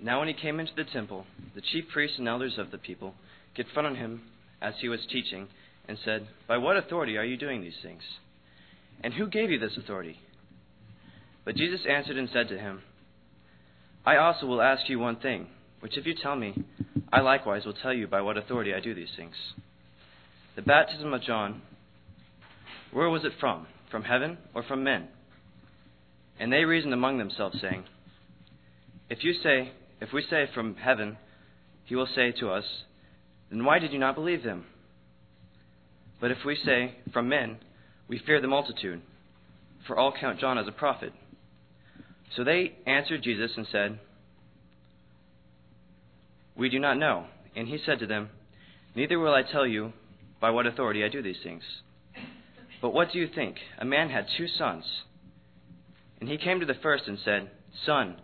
Now when he came into the temple, the chief priests and elders of the people confronted him as he was teaching and said, "By what authority are you doing these things? And who gave you this authority?" But Jesus answered and said to him, "I also will ask you one thing, which if you tell me, I likewise will tell you by what authority I do these things. The baptism of John, where was it from? From heaven or from men?" And they reasoned among themselves, saying, If we say from heaven, he will say to us, "Then why did you not believe him?" But if we say from men, we fear the multitude, for all count John as a prophet. So they answered Jesus and said, "We do not know." And he said to them, "Neither will I tell you by what authority I do these things. But what do you think? A man had 2 sons. And he came to the first and said, 'Son,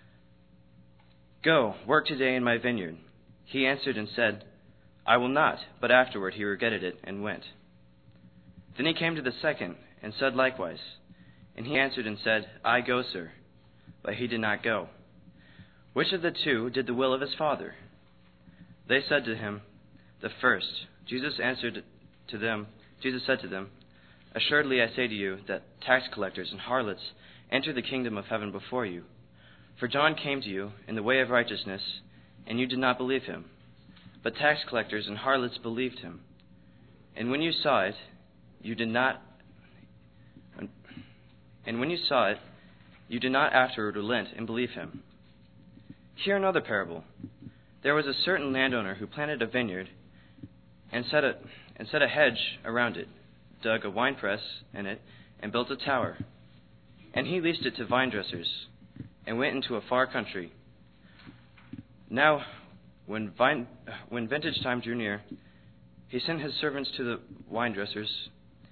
go, work today in my vineyard.' He answered and said, 'I will not.' But afterward he regretted it and went. Then he came to the second and said likewise. And he answered and said, 'I go, sir.' But he did not go. Which of the 2 did the will of his father?" They said to him, "The first." Jesus said to them, "Assuredly I say to you that tax collectors and harlots enter the kingdom of heaven before you. For John came to you in the way of righteousness, and you did not believe him. But tax collectors and harlots believed him. And when you saw it, you did not afterward relent and believe him. Hear another parable. There was a certain landowner who planted a vineyard and set a hedge around it, dug a winepress in it, and built a tower. And he leased it to vine dressers, and went into a far country. Now, when vintage time drew near, he sent his servants to the vine dressers,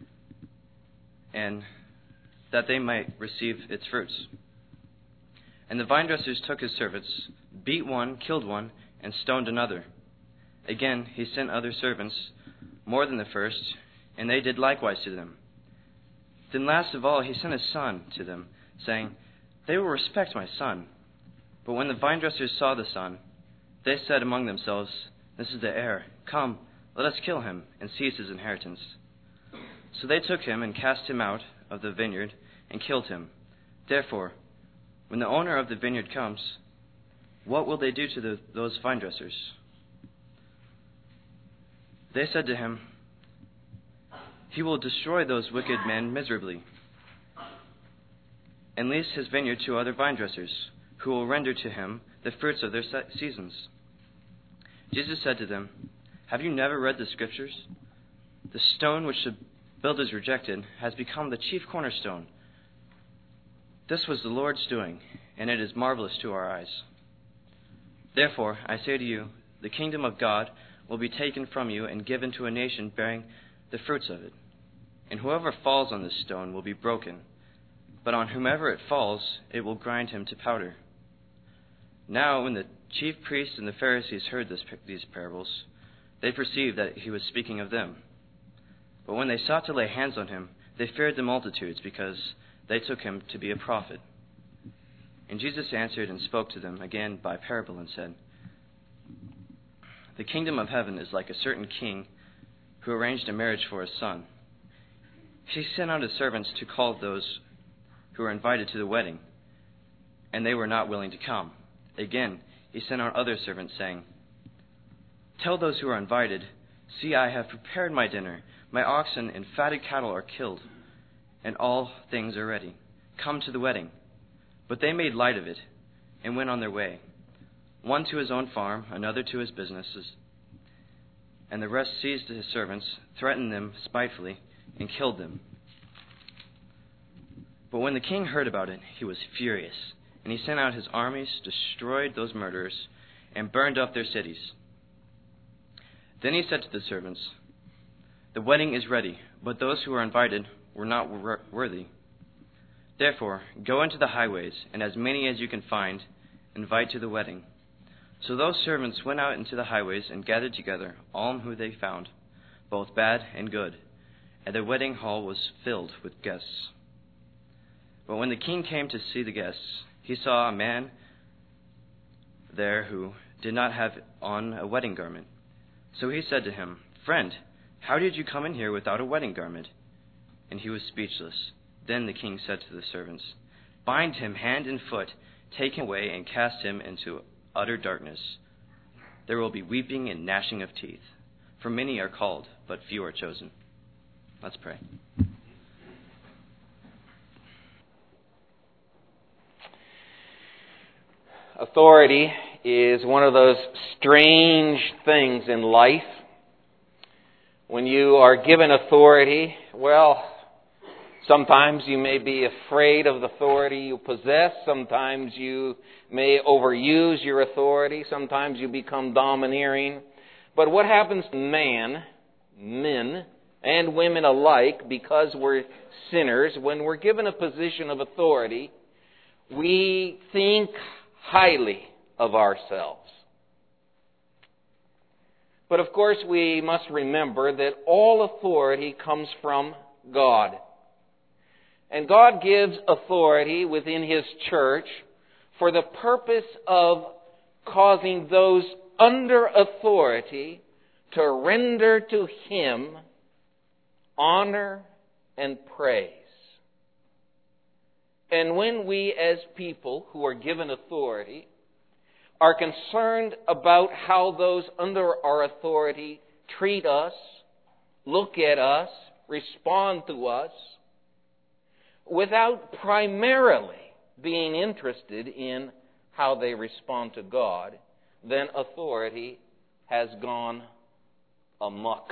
and that they might receive its fruits. And the vine dressers took his servants, beat one, killed one, and stoned another. Again he sent other servants, more than the first, and they did likewise to them. Then last of all he sent his son to them, saying, "They will respect my son." But when the vine dressers saw the son, they said among themselves, "This is the heir. Come, let us kill him, and seize his inheritance." So they took him and cast him out of the vineyard and killed him. Therefore, when the owner of the vineyard comes, what will they do to those vine dressers? They said to him, "He will destroy those wicked men miserably, and lease his vineyard to other vine dressers, who will render to him the fruits of their seasons." Jesus said to them, "Have you never read the Scriptures? The stone which the builders rejected has become the chief cornerstone. This was the Lord's doing, and it is marvelous to our eyes. Therefore, I say to you, the kingdom of God will be taken from you and given to a nation bearing the fruits of it. And whoever falls on this stone will be broken, but on whomever it falls, it will grind him to powder." Now, when the chief priests and the Pharisees heard these parables, they perceived that he was speaking of them. But when they sought to lay hands on him, they feared the multitudes, because they took him to be a prophet. And Jesus answered and spoke to them again by parable and said, "The kingdom of heaven is like a certain king who arranged a marriage for his son. He sent out his servants to call those who were invited to the wedding, and they were not willing to come. Again, he sent out other servants, saying, 'Tell those who are invited, see, I have prepared my dinner. My oxen and fatted cattle are killed, and all things are ready. Come to the wedding.' But they made light of it and went on their way, one to his own farm, another to his businesses. And the rest seized his servants, threatened them spitefully, and killed them. But when the king heard about it, he was furious, and he sent out his armies, destroyed those murderers, and burned up their cities. Then he said to the servants, 'The wedding is ready, but those who were invited were not worthy. Therefore, go into the highways, and as many as you can find, invite to the wedding.' So those servants went out into the highways and gathered together all who they found, both bad and good, and the wedding hall was filled with guests. But when the king came to see the guests, he saw a man there who did not have on a wedding garment. So he said to him, "Friend, how did you come in here without a wedding garment?" And he was speechless. Then the king said to the servants, "Bind him hand and foot, take him away, and cast him into utter darkness. There will be weeping and gnashing of teeth, for many are called, but few are chosen." Let's pray. Authority is one of those strange things in life. When you are given authority, well, sometimes you may be afraid of the authority you possess. Sometimes you may overuse your authority. Sometimes you become domineering. But what happens to men and women alike, because we're sinners, when we're given a position of authority, we think highly of ourselves. But of course, we must remember that all authority comes from God. And God gives authority within His church for the purpose of causing those under authority to render to Him honor and praise. And when we as people who are given authority are concerned about how those under our authority treat us, look at us, respond to us, without primarily being interested in how they respond to God, then authority has gone amok.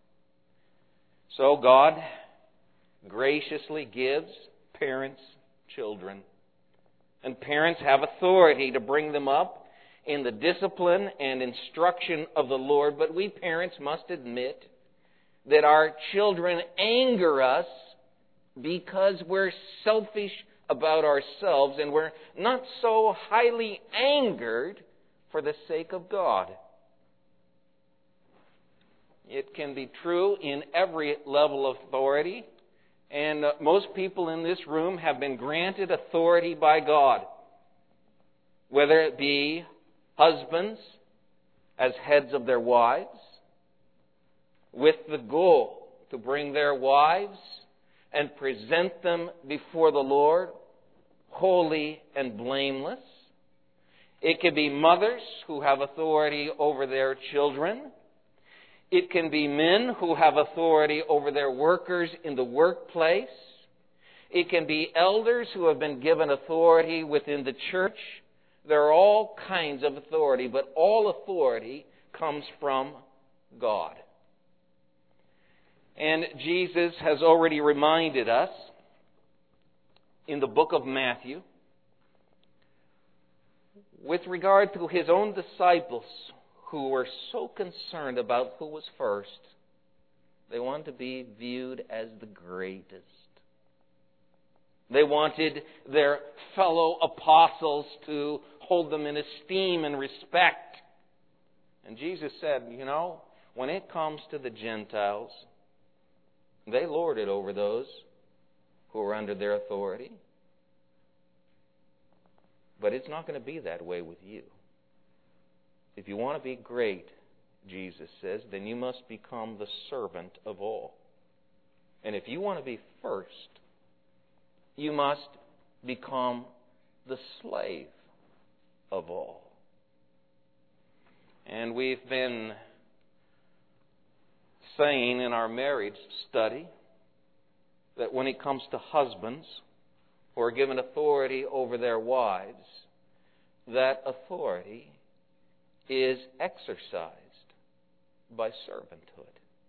So God graciously gives parents children. And parents have authority to bring them up in the discipline and instruction of the Lord. But we parents must admit that our children anger us because we're selfish about ourselves and we're not so highly angered for the sake of God. It can be true in every level of authority. And most people in this room have been granted authority by God, whether it be husbands as heads of their wives, with the goal to bring their wives and present them before the Lord holy and blameless. It can be mothers who have authority over their children. It can be men who have authority over their workers in the workplace. It can be elders who have been given authority within the church. There are all kinds of authority, but all authority comes from God. And Jesus has already reminded us in the book of Matthew, with regard to His own disciples, who were so concerned about who was first. They wanted to be viewed as the greatest. They wanted their fellow apostles to hold them in esteem and respect. And Jesus said, when it comes to the Gentiles, they lord it over those who are under their authority. But it's not going to be that way with you. If you want to be great, Jesus says, then you must become the servant of all. And if you want to be first, you must become the slave of all. And we've been saying in our marriage study that when it comes to husbands who are given authority over their wives, that authority is exercised by servanthood.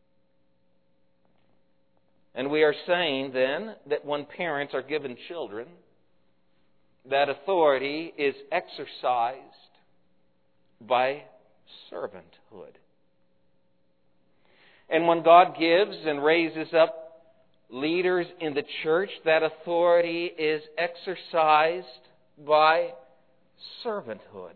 And we are saying then that when parents are given children, that authority is exercised by servanthood. And when God gives and raises up leaders in the church, that authority is exercised by servanthood.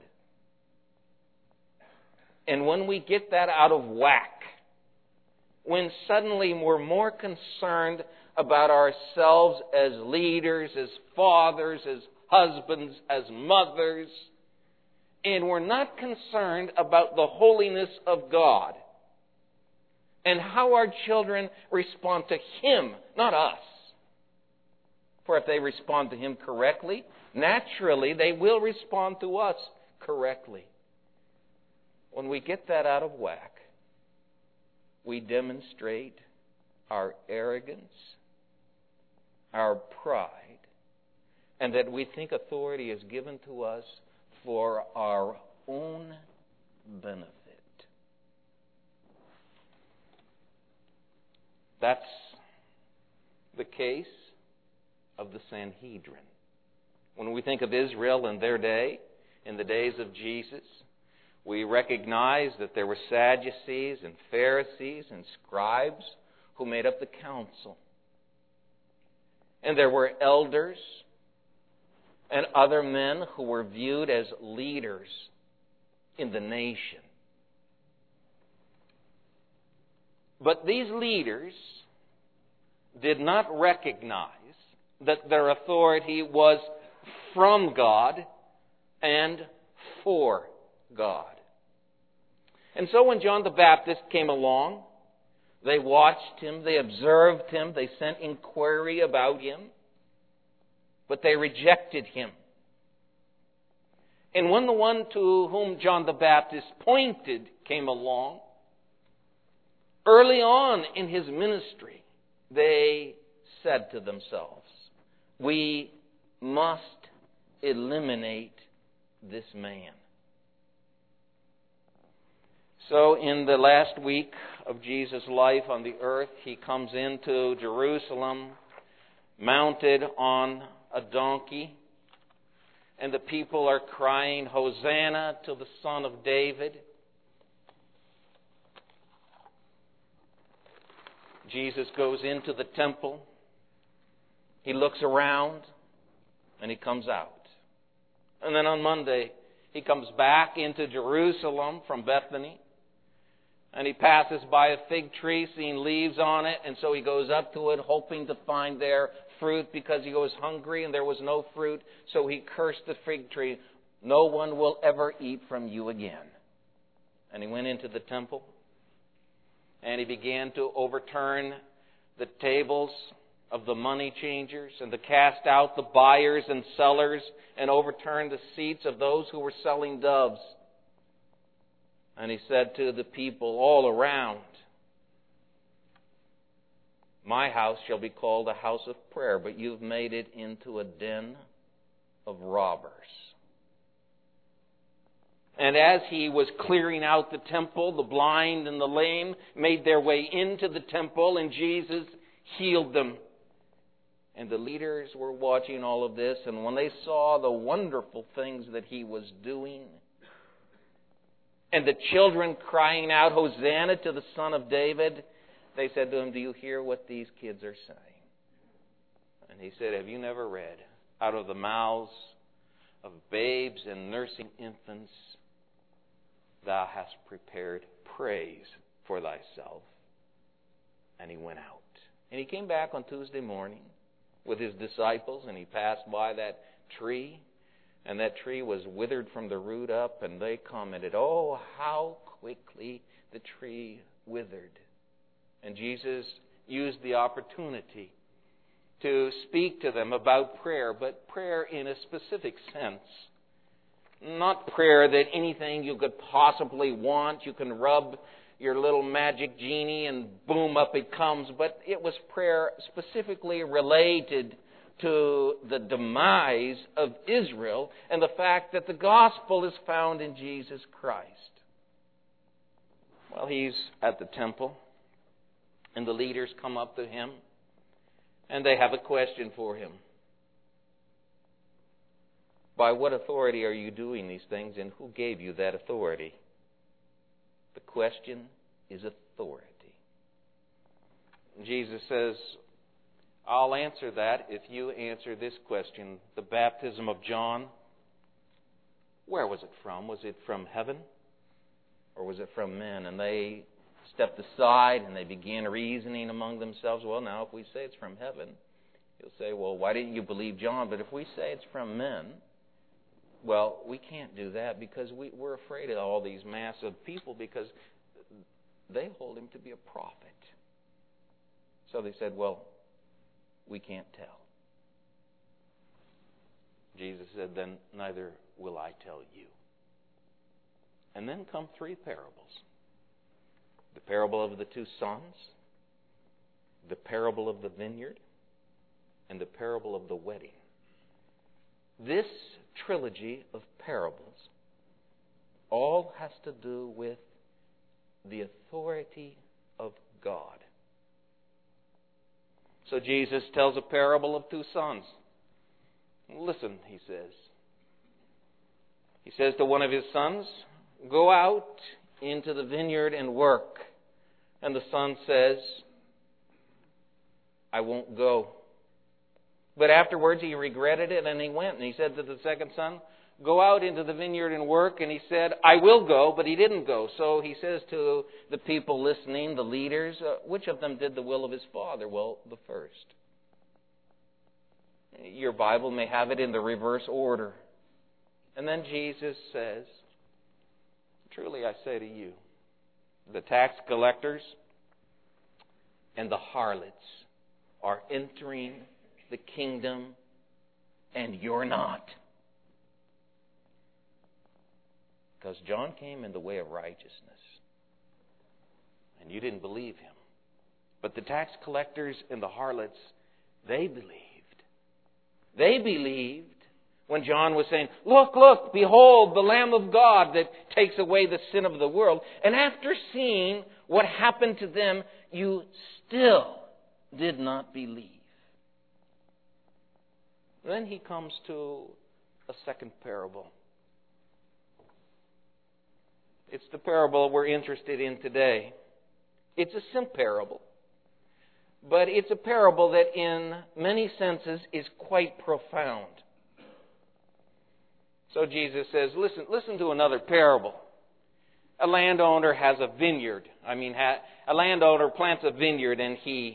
And when we get that out of whack, when suddenly we're more concerned about ourselves as leaders, as fathers, as husbands, as mothers, and we're not concerned about the holiness of God and how our children respond to Him, not us. For if they respond to Him correctly, naturally they will respond to us correctly. When we get that out of whack, we demonstrate our arrogance, our pride, and that we think authority is given to us for our own benefit. That's the case of the Sanhedrin. When we think of Israel in their day, in the days of Jesus, we recognize that there were Sadducees and Pharisees and scribes who made up the council. And there were elders and other men who were viewed as leaders in the nation. But these leaders did not recognize that their authority was from God and for God. And so when John the Baptist came along, they watched him, they observed him, they sent inquiry about him, but they rejected him. And when the one to whom John the Baptist pointed came along, early on in his ministry, they said to themselves, "We must eliminate this man." So in the last week of Jesus' life on the earth, he comes into Jerusalem mounted on a donkey, and the people are crying, "Hosanna to the Son of David." Jesus goes into the temple, he looks around, and he comes out. And then on Monday, he comes back into Jerusalem from Bethany, and he passes by a fig tree, seeing leaves on it, and so he goes up to it, hoping to find there fruit because he was hungry and there was no fruit. So he cursed the fig tree, "No one will ever eat from you again." And he went into the temple, and he began to overturn the tables of the money changers and to cast out the buyers and sellers and overturn the seats of those who were selling doves. And he said to the people all around, "My house shall be called a house of prayer, but you've made it into a den of robbers." And as he was clearing out the temple, the blind and the lame made their way into the temple, and Jesus healed them. And the leaders were watching all of this, and when they saw the wonderful things that he was doing, and the children crying out, "Hosanna to the Son of David," they said to him, "Do you hear what these kids are saying?" And he said, "Have you never read, out of the mouths of babes and nursing infants, thou hast prepared praise for thyself?" And he went out. And he came back on Tuesday morning with his disciples, and he passed by that tree, and that tree was withered from the root up, and they commented, "Oh, how quickly the tree withered." And Jesus used the opportunity to speak to them about prayer, but prayer in a specific sense. Not prayer that anything you could possibly want, you can rub your little magic genie and boom, up it comes, but it was prayer specifically related to the demise of Israel and the fact that the gospel is found in Jesus Christ. Well, he's at the temple, and the leaders come up to him, and they have a question for him. "By what authority are you doing these things, and who gave you that authority?" The question is authority. Jesus says, "I'll answer that if you answer this question. The baptism of John, where was it from? Was it from heaven, or was it from men?" And they stepped aside and they began reasoning among themselves. "Well, now, if we say it's from heaven," he'll say, "Well, why didn't you believe John?" But if we say it's from men, well, we can't do that because we're afraid of all these massive people because they hold him to be a prophet. So they said, well, we can't tell. Jesus said, then neither will I tell you. And then come three parables. The parable of the two sons, the parable of the vineyard, and the parable of the wedding. This trilogy of parables all has to do with the authority of God. So Jesus tells a parable of two sons. Listen, he says. He says to one of his sons, go out into the vineyard and work. And the son says, I won't go. But afterwards he regretted it and he went. And he said to the second son, go out into the vineyard and work. And he said, I will go, but he didn't go. So he says to the people listening, the leaders, which of them did the will of his father? Well, the first. Your Bible may have it in the reverse order. And then Jesus says, truly I say to you, the tax collectors and the harlots are entering the kingdom, and you're not. Because John came in the way of righteousness, and you didn't believe him. But the tax collectors and the harlots, they believed. They believed when John was saying, look, look, behold, the Lamb of God that takes away the sin of the world. And after seeing what happened to them, you still did not believe. Then he comes to a second parable. It's the parable we're interested in today. It's a simple parable. But it's a parable that in many senses is quite profound. So Jesus says, listen to another parable. A landowner has a vineyard. A landowner plants a vineyard and he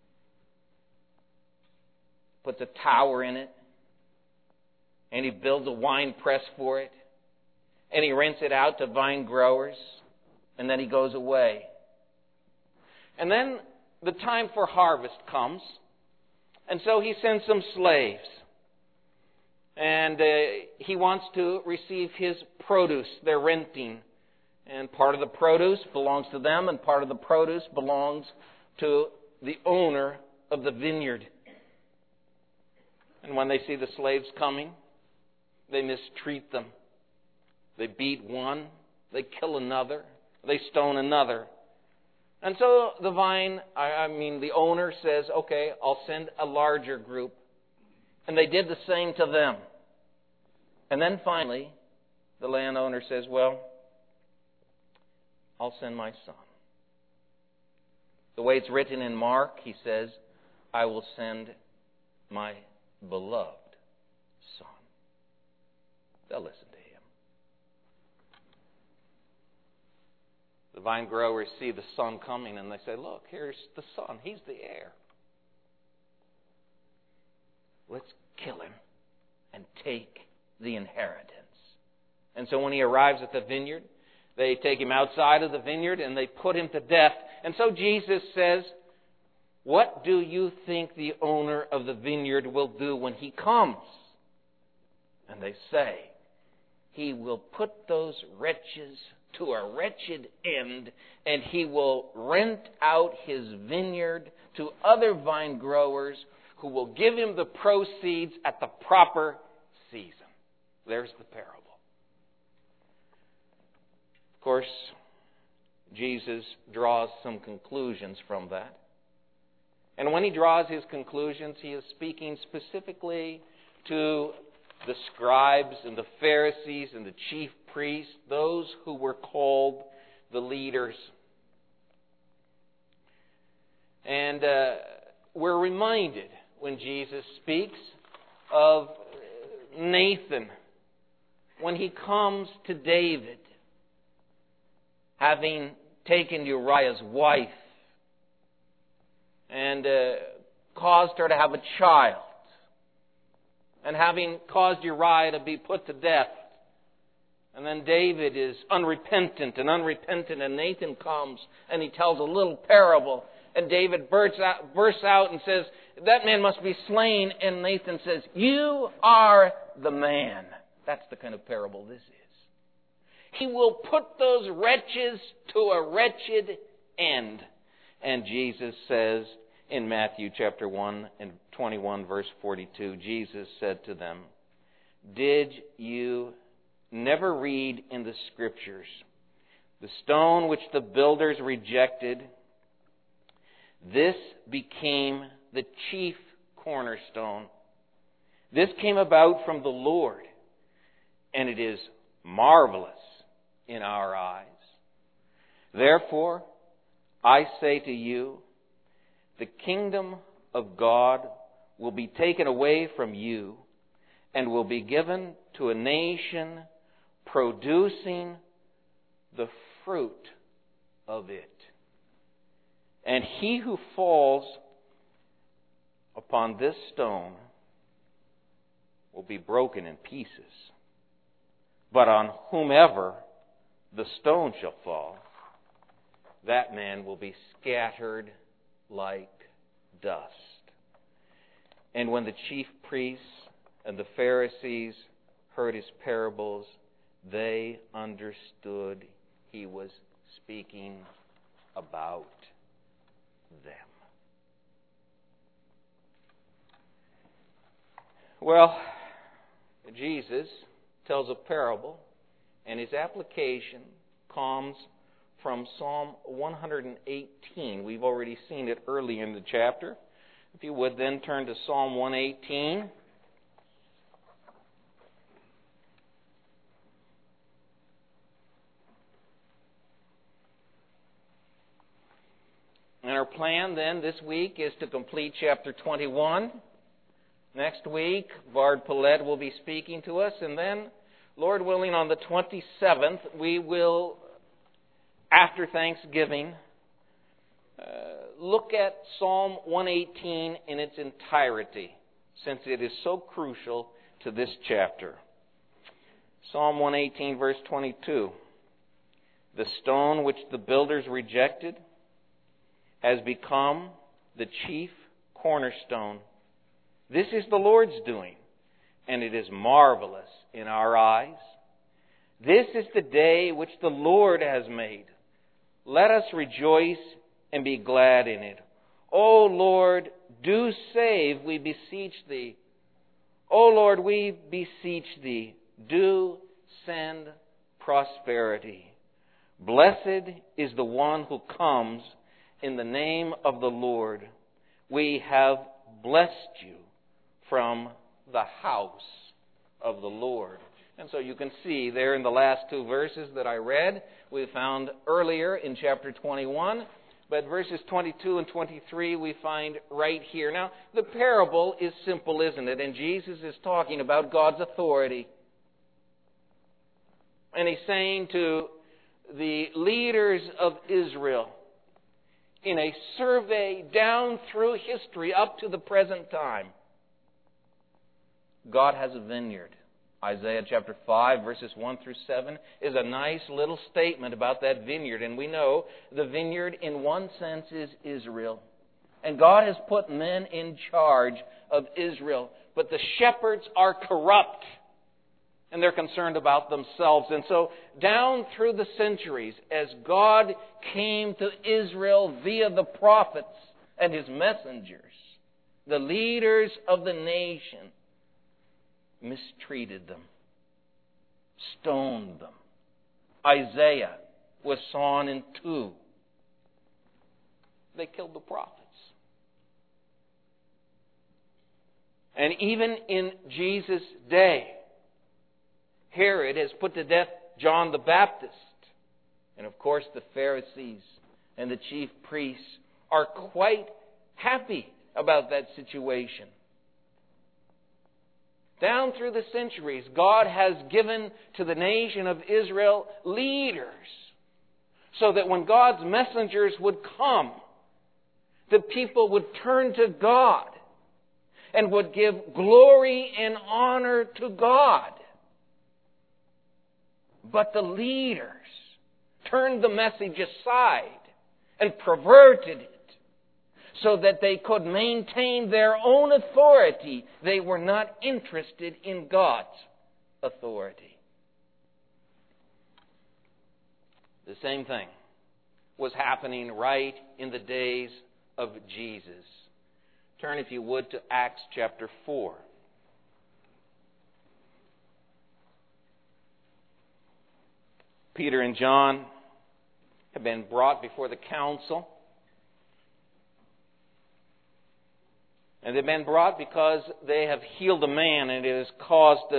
puts a tower in it. And he builds a wine press for it. And he rents it out to vine growers. And then he goes away. And then the time for harvest comes. And so he sends some slaves. And he wants to receive his produce. They're renting. And part of the produce belongs to them, and part of the produce belongs to the owner of the vineyard. And when they see the slaves coming, they mistreat them. They beat one. They kill another. They stone another. And so the owner says, okay, I'll send a larger group. And they did the same to them. And then finally, the landowner says, well, I'll send my son. The way it's written in Mark, he says, I will send my beloved son. They'll listen to him. The vine growers see the son coming and they say, look, here's the son. He's the heir. Let's kill him and take the inheritance. And so when he arrives at the vineyard, they take him outside of the vineyard and they put him to death. And so Jesus says, what do you think the owner of the vineyard will do when he comes? And they say, he will put those wretches to a wretched end, and he will rent out his vineyard to other vine growers who will give him the proceeds at the proper season. There's the parable. Of course, Jesus draws some conclusions from that. And when he draws his conclusions, he is speaking specifically to the scribes and the Pharisees and the chief priests, those who were called the leaders. And we're reminded when Jesus speaks of Nathan, when he comes to David, having taken Uriah's wife and caused her to have a child. and having caused Uriah to be put to death. And then David is unrepentant, and Nathan comes and he tells a little parable. And David bursts out and says, that man must be slain. And Nathan says, you are the man. That's the kind of parable this is. He will put those wretches to a wretched end. And Jesus says in Matthew chapter 1 and 21 verse 42, Jesus said to them, did you never read in the Scriptures, the stone which the builders rejected, this became the chief cornerstone. This came about from the Lord, and it is marvelous in our eyes. Therefore, I say to you, the kingdom of God will be taken away from you and will be given to a nation producing the fruit of it. And he who falls upon this stone will be broken in pieces. But on whomever the stone shall fall, that man will be scattered like dust. And when the chief priests and the Pharisees heard his parables, they understood he was speaking about them. Well, Jesus tells a parable, and his application comes from Psalm 118. We've already seen it early in the chapter. If you would then turn to Psalm 118. And our plan then this week is to complete chapter 21. Next week, Bard Paulette will be speaking to us. And then, Lord willing, on the 27th, we will, after Thanksgiving, look at Psalm 118 in its entirety, since it is so crucial to this chapter. Psalm 118, verse 22. The stone which the builders rejected has become the chief cornerstone. This is the Lord's doing, and it is marvelous in our eyes. This is the day which the Lord has made. Let us rejoice and be glad in it. O Lord, do save, we beseech Thee. O Lord, we beseech Thee, do send prosperity. Blessed is the one who comes in the name of the Lord. We have blessed you from the house of the Lord. And so you can see there in the last two verses that I read, we found earlier in chapter 21, but verses 22 and 23 we find right here. Now, the parable is simple, isn't it? And Jesus is talking about God's authority. And he's saying to the leaders of Israel, in a survey down through history up to the present time, God has a vineyard. Isaiah chapter 5, verses 1 through 7 is a nice little statement about that vineyard. And we know the vineyard in one sense is Israel. And God has put men in charge of Israel. But the shepherds are corrupt. And they're concerned about themselves. And so down through the centuries, as God came to Israel via the prophets and his messengers, the leaders of the nation mistreated them, stoned them. Isaiah was sawn in two. They killed the prophets. And even in Jesus' day, Herod has put to death John the Baptist. And of course the Pharisees and the chief priests are quite happy about that situation. Down through the centuries, God has given to the nation of Israel leaders so that when God's messengers would come, the people would turn to God and would give glory and honor to God. But the leaders turned the message aside and perverted it so that they could maintain their own authority. They were not interested in God's authority. The same thing was happening right in the days of Jesus. Turn, if you would, to Acts chapter 4. Peter and John have been brought before the council. And they've been brought because they have healed a man, and it has caused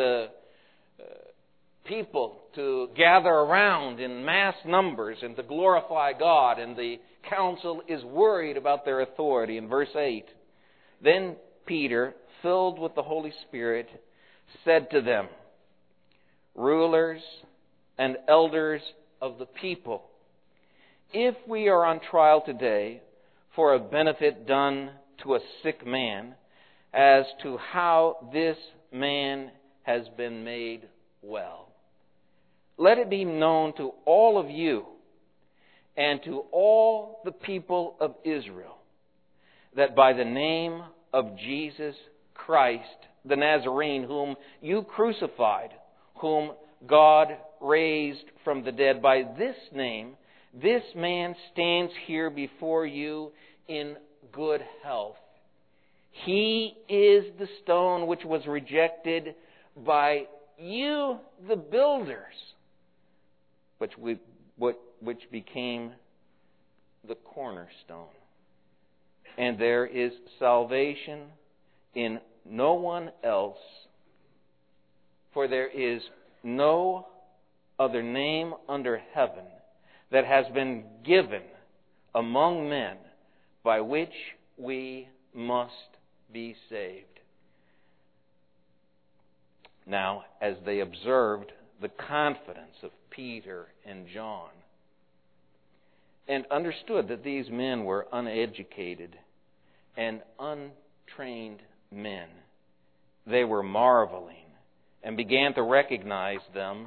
people to gather around in mass numbers and to glorify God. And the council is worried about their authority. In verse 8, then Peter, filled with the Holy Spirit, said to them, rulers and elders of the people, if we are on trial today for a benefit done to a sick man, as to how this man has been made well, let it be known to all of you and to all the people of Israel that by the name of Jesus Christ, the Nazarene, whom you crucified, whom God raised from the dead, by this name, this man stands here before you in good health. He is the stone which was rejected by you, the builders, which became the cornerstone. And there is salvation in no one else, for there is no other name under heaven that has been given among men by which we must be saved. Now, as they observed the confidence of Peter and John, and understood that these men were uneducated and untrained men, they were marveling and began to recognize them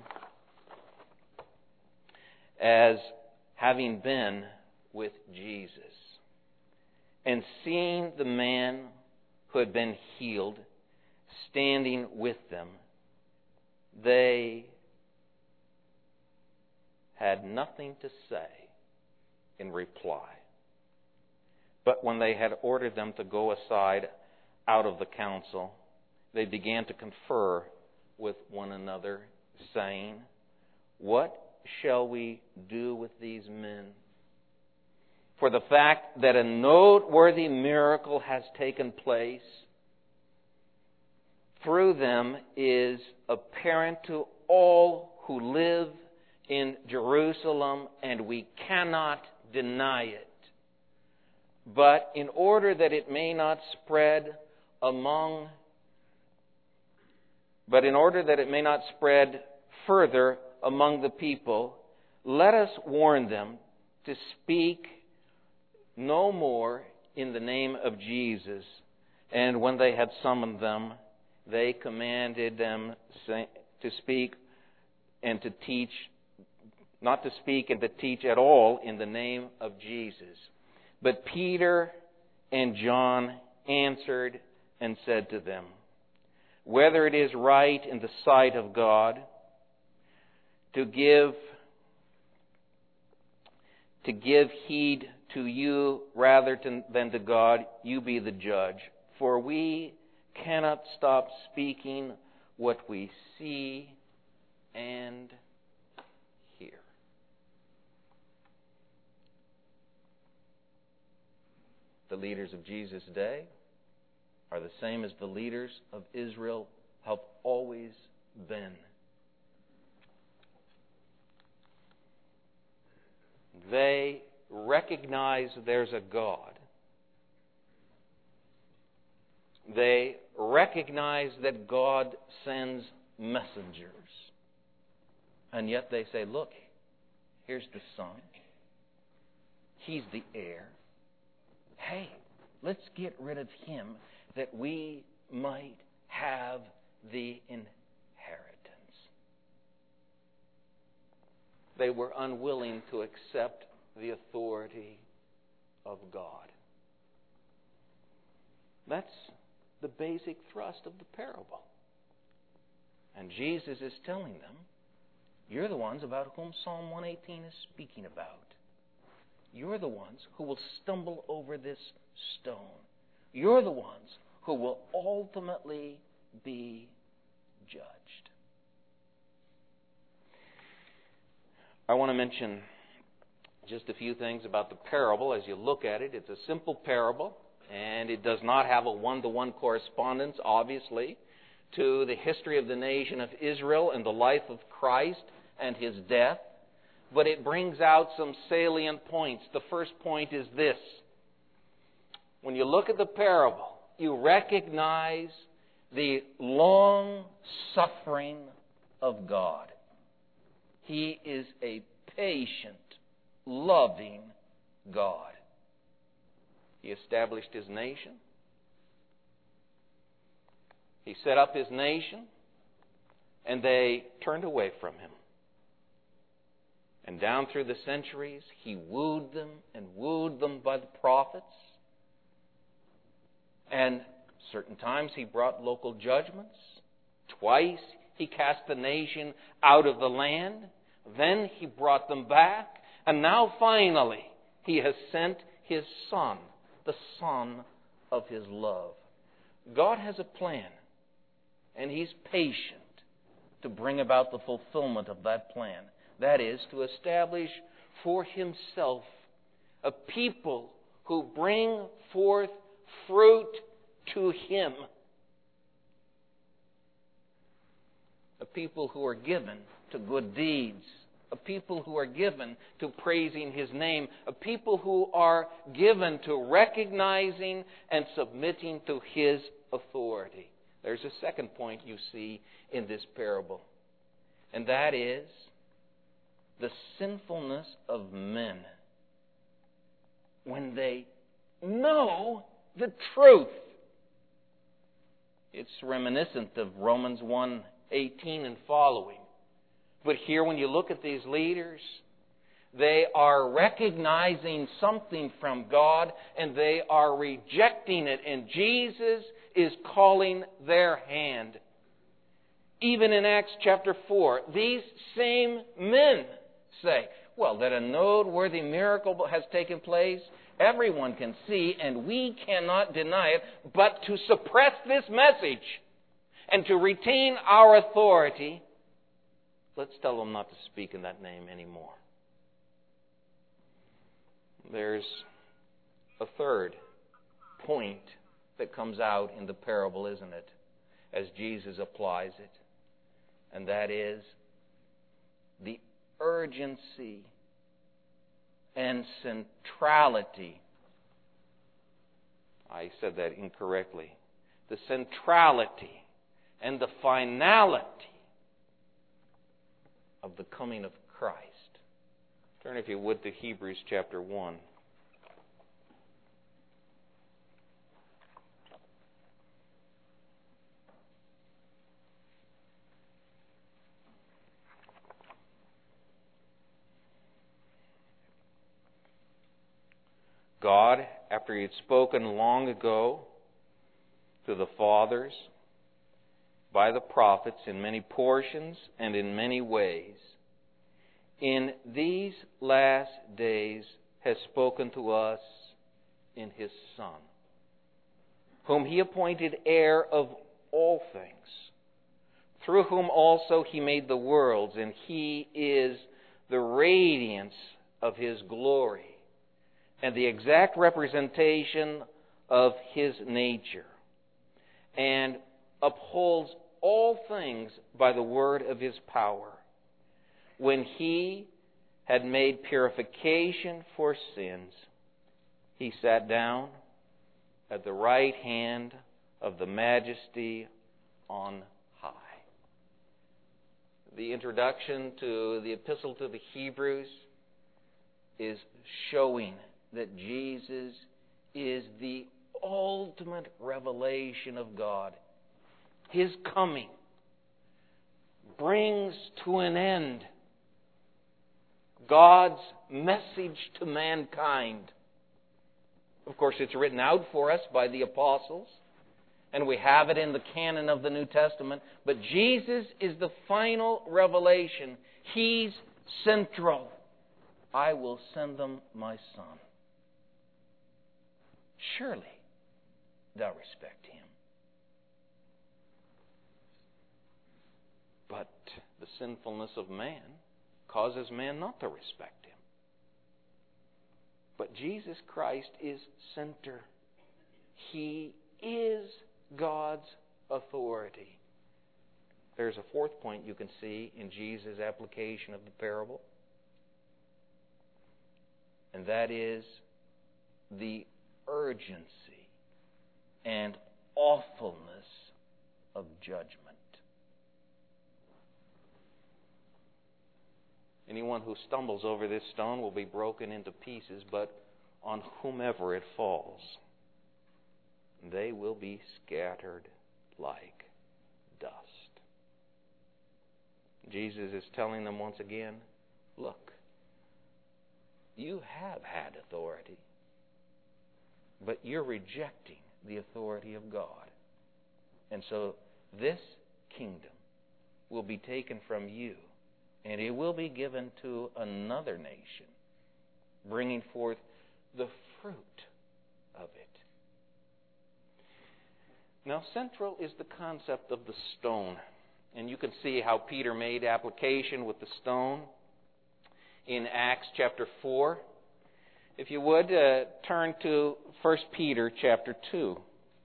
as having been with Jesus. And seeing the man who had been healed standing with them, they had nothing to say in reply. But when they had ordered them to go aside out of the council, they began to confer with one another, saying, what shall we do with these men? For the fact that a noteworthy miracle has taken place through them is apparent to all who live in Jerusalem, and we cannot deny it. But in order that it may not spread further among the people, let us warn them to speak no more in the name of Jesus. And when they had summoned them, they commanded them to speak and to teach, not to speak and to teach at all in the name of Jesus. But Peter and John answered and said to them, whether it is right in the sight of God to give heed to you rather than to God, you be the judge. For we cannot stop speaking what we see and hear. The leaders of Jesus' day are the same as the leaders of Israel have always been. They recognize there's a God. They recognize that God sends messengers. And yet they say, look, here's the Son. He's the heir. Hey, let's get rid of him that we might have the inheritance. They were unwilling to accept the authority of God. That's the basic thrust of the parable. And Jesus is telling them, you're the ones about whom Psalm 118 is speaking about. You're the ones who will stumble over this stone. You're the ones who will ultimately be judged. I want to mention just a few things about the parable as you look at it. It's a simple parable, and it does not have a one-to-one correspondence, obviously, to the history of the nation of Israel and the life of Christ and His death. But it brings out some salient points. The first point is this. When you look at the parable, you recognize the long suffering of God. He is a patient, loving God. He established His nation. He set up His nation, and they turned away from Him. And down through the centuries, He wooed them by the prophets. And certain times He brought local judgments. Twice He cast the nation out of the land. Then He brought them back. And now finally He has sent His Son, the Son of His love. God has a plan, and He's patient to bring about the fulfillment of that plan. That is, to establish for Himself a people who bring forth fruit to Him. A people who are given to good deeds. A people who are given to praising His name. A people who are given to recognizing and submitting to His authority. There's a second point you see in this parable. And that is the sinfulness of men when they know the truth. It's reminiscent of Romans 1:18 and following. But here when you look at these leaders, they are recognizing something from God and they are rejecting it. And Jesus is calling their hand. Even in Acts chapter 4, these same men say, well, that a noteworthy miracle has taken place, everyone can see, and we cannot deny it. But to suppress this message and to retain our authority, let's tell them not to speak in that name anymore. There's a third point that comes out in the parable, isn't it, as Jesus applies it. And that is the urgency and centrality. I said that incorrectly. The centrality and the finality of the coming of Christ. Turn, if you would, to Hebrews chapter 1. God, after He had spoken long ago to the fathers by the prophets in many portions and in many ways, in these last days has spoken to us in His Son, whom He appointed heir of all things, through whom also He made the worlds, and He is the radiance of His glory and the exact representation of His nature, and upholds all things by the word of His power. When He had made purification for sins, He sat down at the right hand of the Majesty on high. The introduction to the Epistle to the Hebrews is showing that Jesus is the ultimate revelation of God. His coming brings to an end God's message to mankind. Of course, it's written out for us by the apostles, and we have it in the canon of the New Testament. But Jesus is the final revelation. He's central. I will send them my Son. Surely thou respect him. But the sinfulness of man causes man not to respect him. But Jesus Christ is center. He is God's authority. There's a fourth point you can see in Jesus' application of the parable, and that is the urgency and awfulness of judgment. Anyone who stumbles over this stone will be broken into pieces, but on whomever it falls, they will be scattered like dust. Jesus is telling them once again, look, you have had authority, but you're rejecting the authority of God. And so this kingdom will be taken from you, and it will be given to another nation, bringing forth the fruit of it. Now, central is the concept of the stone. And you can see how Peter made application with the stone in Acts chapter 4. If you would, turn to 1 Peter chapter 2.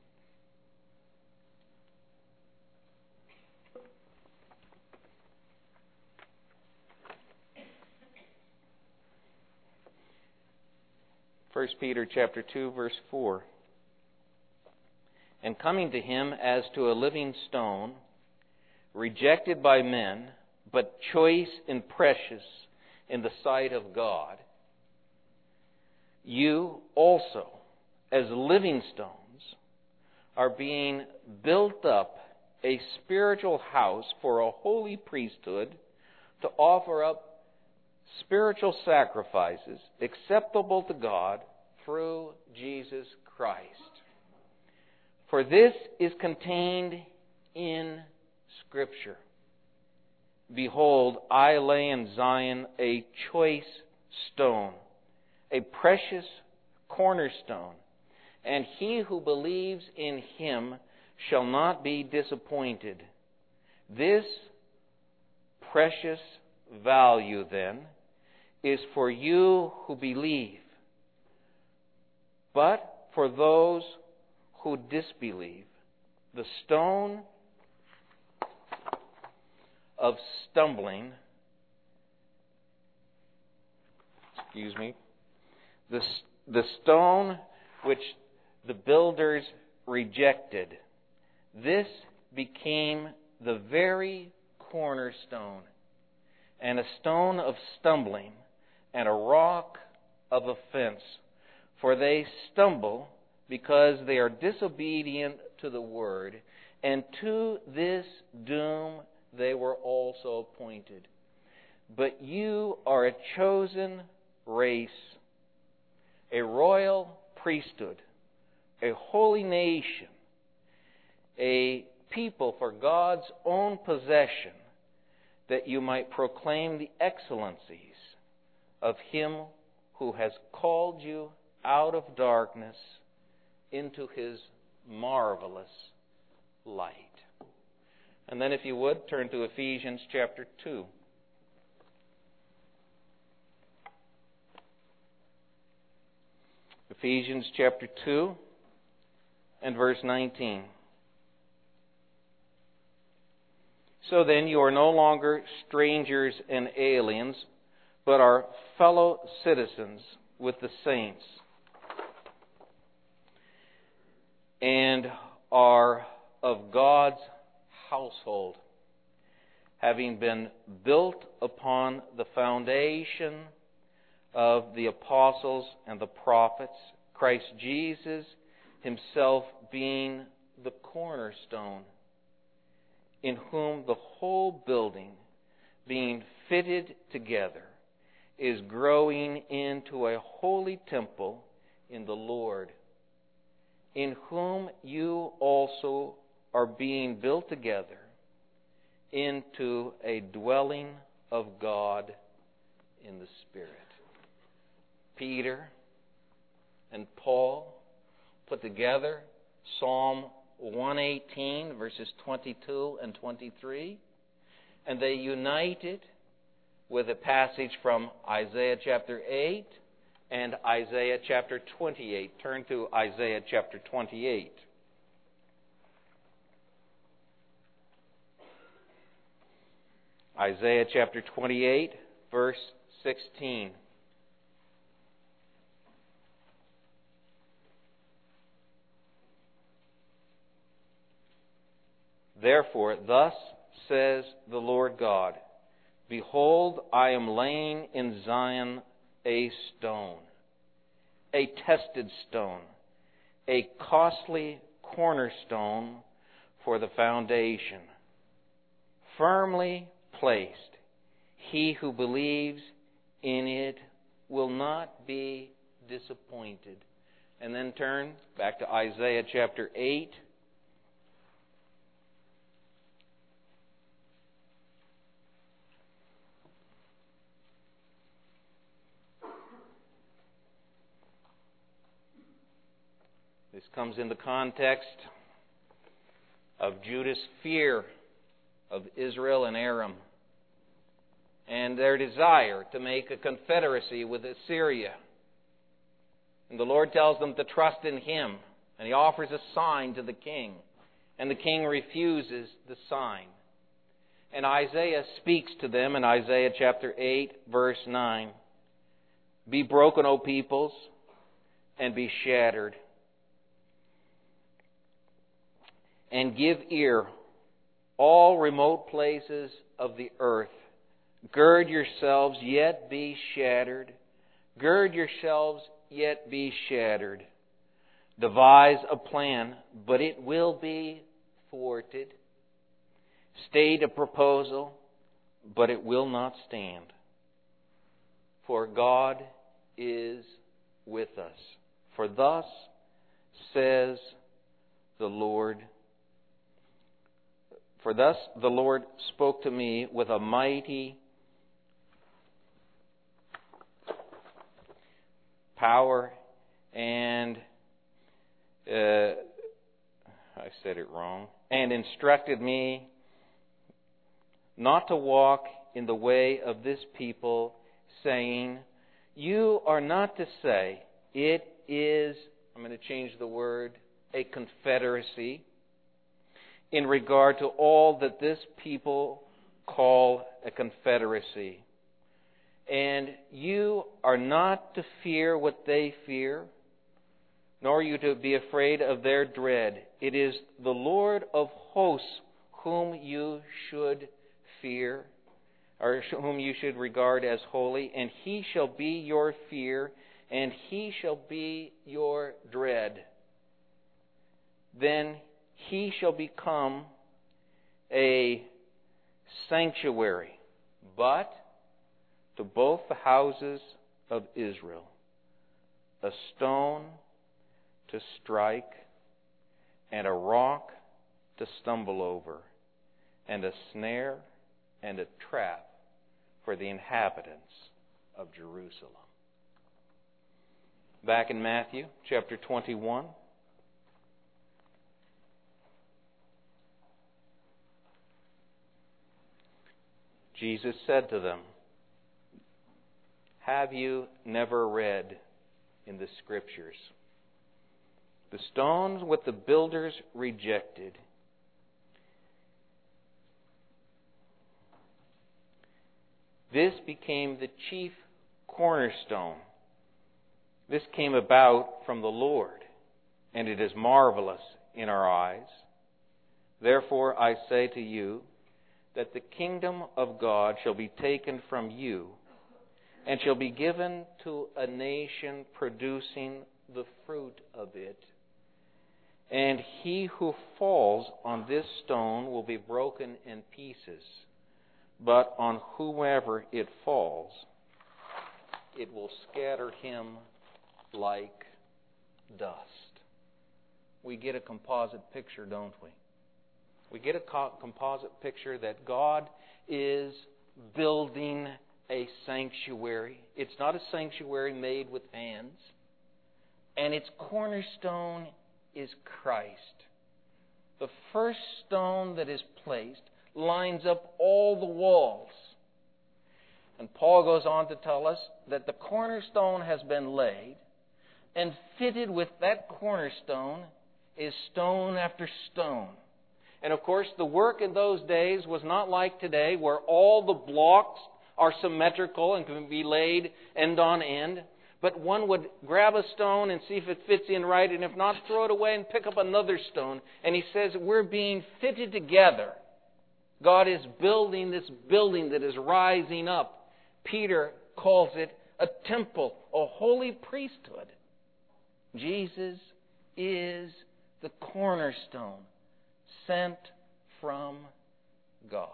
First Peter chapter 2, verse 4. And coming to him as to a living stone, rejected by men, but choice and precious in the sight of God, you also, as living stones, are being built up a spiritual house for a holy priesthood to offer up spiritual sacrifices acceptable to God through Jesus Christ. For this is contained in Scripture. Behold, I lay in Zion a choice stone, a precious cornerstone, and he who believes in him shall not be disappointed. This precious value, then, is for you who believe. But for those who disbelieve, the stone of stumbling, the stone which the builders rejected, this became the very cornerstone, and a stone of stumbling, and a rock of offense. For they stumble because they are disobedient to the word, and to this doom they were also appointed. But you are a chosen race, a royal priesthood, a holy nation, a people for God's own possession, that you might proclaim the excellencies of him who has called you out of darkness into his marvelous light. And then if you would, turn to Ephesians chapter 2. Ephesians chapter 2 and verse 19. So then you are no longer strangers and aliens, but are fellow citizens with the saints, and are of God's household, having been built upon the foundation of the apostles and the prophets, Christ Jesus himself being the cornerstone, in whom the whole building, being fitted together, is growing into a holy temple in the Lord, in whom you also are being built together into a dwelling of God in the Spirit. Peter and Paul put together Psalm 118, verses 22 and 23, and they united with a passage from Isaiah chapter 8 and Isaiah chapter 28. Turn to Isaiah chapter 28. Isaiah chapter 28, verse 16. Therefore, thus says the Lord God, Behold, I am laying in Zion a stone, a tested stone, a costly cornerstone for the foundation, firmly placed. He who believes in it will not be disappointed. And then turn back to Isaiah chapter 8. This comes in the context of Judah's fear of Israel and Aram, and their desire to make a confederacy with Assyria. And the Lord tells them to trust in Him, and He offers a sign to the king, and the king refuses the sign. And Isaiah speaks to them in Isaiah chapter 8, verse 9. Be broken, O peoples, and be shattered. And give ear, all remote places of the earth. Gird yourselves, yet be shattered. Gird yourselves, yet be shattered. Devise a plan, but it will be thwarted. State a proposal, but it will not stand. For God is with us. For thus says the Lord. For thus the Lord spoke to me with a mighty power and I said it wrong. And instructed me not to walk in the way of this people, saying, You are not to say, it is, I'm going to change the word, a confederacy, in regard to all that this people call a confederacy. And you are not to fear what they fear, nor are you to be afraid of their dread. It is the Lord of hosts whom you should fear, or whom you should regard as holy, and He shall be your fear, and He shall be your dread. Then He shall become a sanctuary, but to both the houses of Israel, a stone to strike, and a rock to stumble over, and a snare and a trap for the inhabitants of Jerusalem. Back in Matthew chapter 21. Jesus said to them, Have you never read in the Scriptures, the stones which the builders rejected, this became the chief cornerstone. This came about from the Lord, and it is marvelous in our eyes. Therefore I say to you, that the kingdom of God shall be taken from you, and shall be given to a nation producing the fruit of it. And he who falls on this stone will be broken in pieces. But on whomever it falls, it will scatter him like dust. We get a composite picture, don't we? We get a composite picture that God is building a sanctuary. It's not a sanctuary made with hands. And its cornerstone is Christ. The first stone that is placed lines up all the walls. And Paul goes on to tell us that the cornerstone has been laid, and fitted with that cornerstone is stone after stone. And of course, the work in those days was not like today, where all the blocks are symmetrical and can be laid end on end. But one would grab a stone and see if it fits in right, and if not, throw it away and pick up another stone. And he says, we're being fitted together. God is building this building that is rising up. Peter calls it a temple, a holy priesthood. Jesus is the cornerstone sent from God.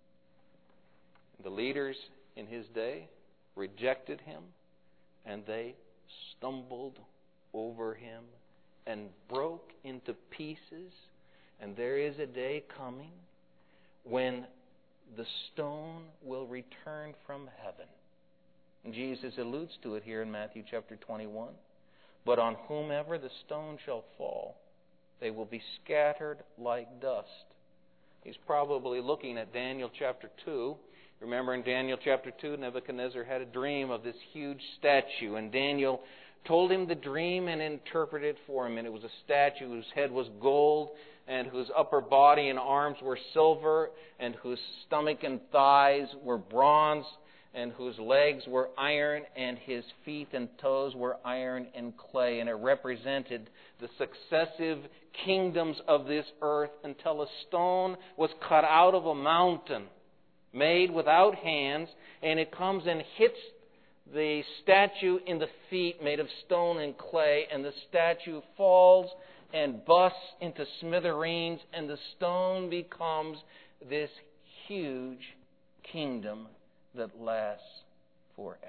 The leaders in his day rejected him, and they stumbled over him and broke into pieces. And there is a day coming when the stone will return from heaven. And Jesus alludes to it here in Matthew chapter 21. But on whomever the stone shall fall, they will be scattered like dust. He's probably looking at Daniel chapter 2. Remember in Daniel chapter 2, Nebuchadnezzar had a dream of this huge statue, and Daniel told him the dream and interpreted it for him. And it was a statue whose head was gold, and whose upper body and arms were silver, and whose stomach and thighs were bronze, and whose legs were iron, and his feet and toes were iron and clay. And it represented the successive kingdoms of this earth until a stone was cut out of a mountain, made without hands, and it comes and hits the statue in the feet, made of stone and clay, and the statue falls and busts into smithereens, and the stone becomes this huge kingdom that lasts forever.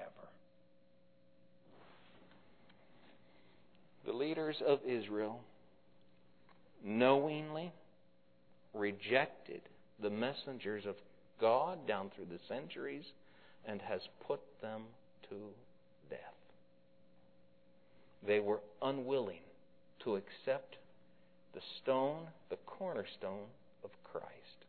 The leaders of Israel knowingly rejected the messengers of God down through the centuries and has put them to death. They were unwilling to accept the stone, the cornerstone of Christ.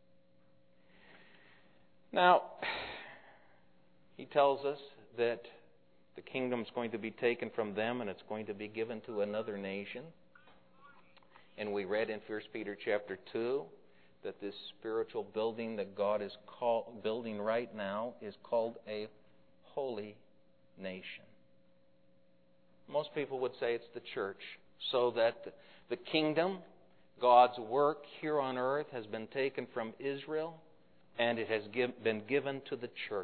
Now, he tells us that the kingdom is going to be taken from them and it's going to be given to another nation. And we read in 1 Peter chapter 2 that this spiritual building that God is building right now is called a holy nation. Most people would say it's the church, so that the kingdom, God's work here on earth, has been taken from Israel and it has been given to the church.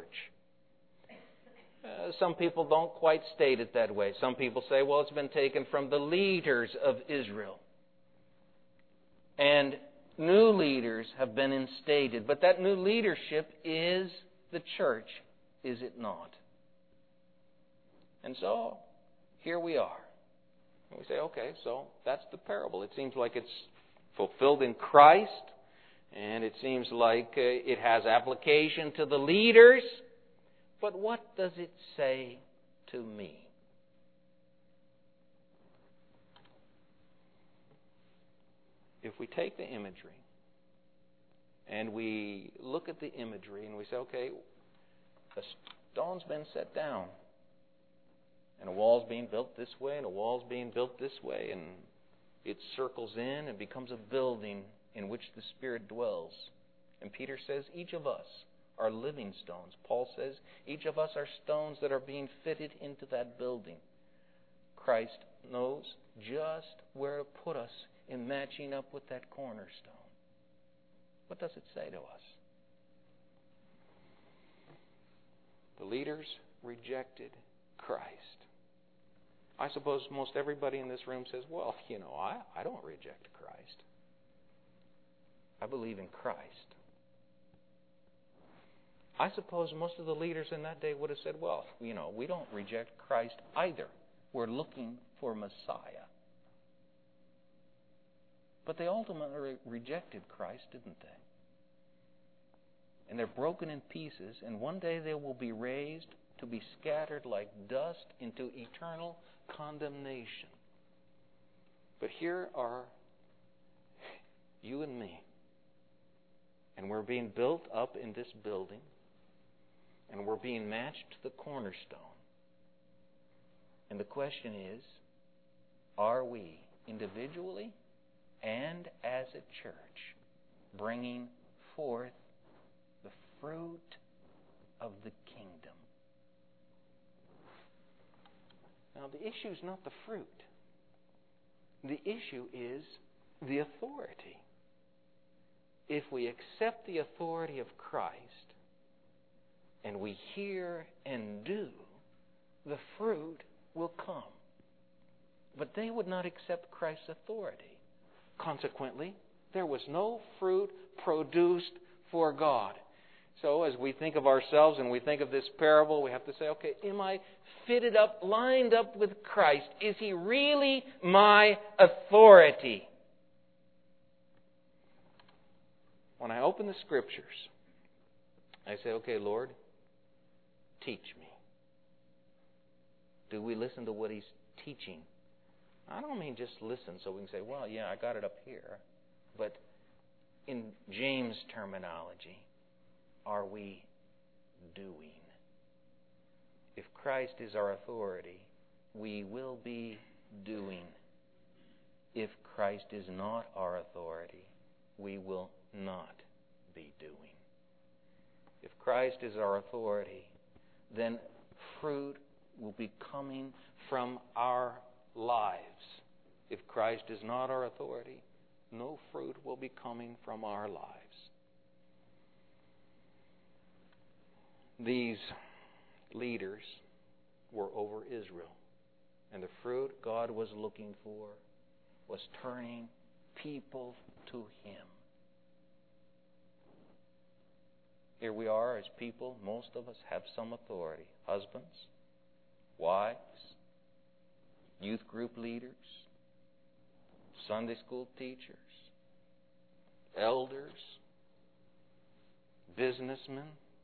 Some people don't quite state it that way. Some people say, well, it's been taken from the leaders of Israel. And new leaders have been instated. But that new leadership is the church, is it not? And so, here we are. And we say, okay, so that's the parable. It seems like it's fulfilled in Christ, and it seems like it has application to the leaders. But what does it say to me? If we take the imagery and we look at the imagery and we say, okay, a stone's been set down, and a wall's being built this way, and a wall's being built this way, and it circles in and becomes a building in which the Spirit dwells. And Peter says each of us are living stones. Paul says each of us are stones that are being fitted into that building. Christ knows just where to put us in matching up with that cornerstone. What does it say to us? The leaders rejected Christ. I suppose most everybody in this room says, well, I don't reject Christ. I believe in Christ. I suppose most of the leaders in that day would have said, well, we don't reject Christ either. We're looking for Messiah. But they ultimately rejected Christ, didn't they? And they're broken in pieces, and one day they will be raised to be scattered like dust into eternal condemnation. But here are you and me, and we're being built up in this building, and we're being matched to the cornerstone. And the question is, are we individually and as a church bringing forth the fruit of the kingdom? Now, the issue is not the fruit. The issue is the authority. If we accept the authority of Christ and we hear and do, the fruit will come. But they would not accept Christ's authority. Consequently, there was no fruit produced for God. So as we think of ourselves and we think of this parable, we have to say, okay, am I fitted up, lined up with Christ? Is He really my authority? When I open the Scriptures, I say, okay, Lord, teach me. Do we listen to what He's teaching? I don't mean just listen so we can say, well, yeah, I got it up here. But in James' terminology, are we doing? If Christ is our authority, we will be doing. If Christ is not our authority, we will not be doing. If Christ is our authority, then fruit will be coming from our lives. If Christ is not our authority, no fruit will be coming from our lives. These leaders were over Israel, and the fruit God was looking for was turning people to Him. Here we are as people, most of us have some authority. Husbands, wives, youth group leaders, Sunday school teachers, elders, businessmen.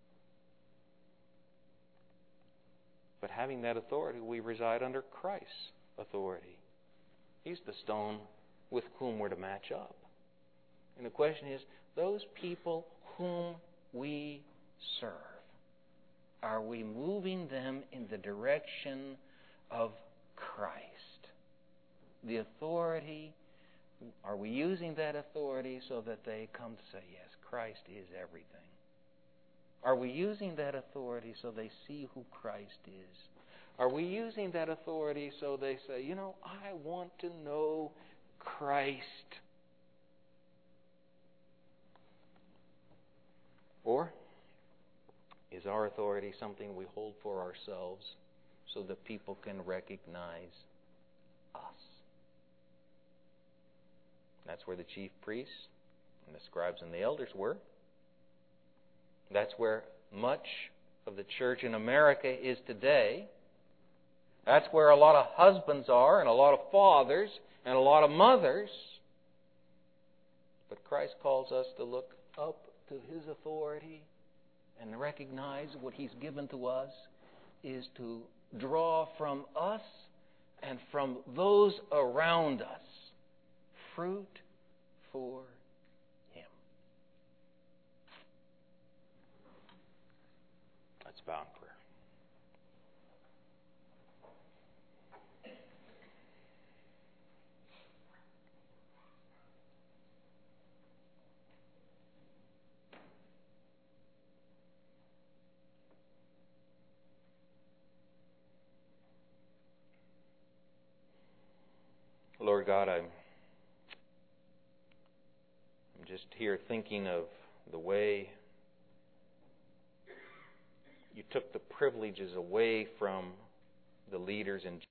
But having that authority, we reside under Christ's authority. He's the stone with whom we're to match up. And the question is, those people whom we serve, are we moving them in the direction of Christ? The authority, are we using that authority so that they come to say, yes, Christ is everything? Are we using that authority so they see who Christ is? Are we using that authority so they say, I want to know Christ? Or is our authority something we hold for ourselves so that people can recognize us? That's where the chief priests and the scribes and the elders were. That's where much of the church in America is today. That's where a lot of husbands are, and a lot of fathers, and a lot of mothers. But Christ calls us to look up to His authority and recognize what He's given to us is to draw from us and from those around us fruit for Him. Let's bow in prayer. Lord God, I'm just here thinking of the way You took the privileges away from the leaders in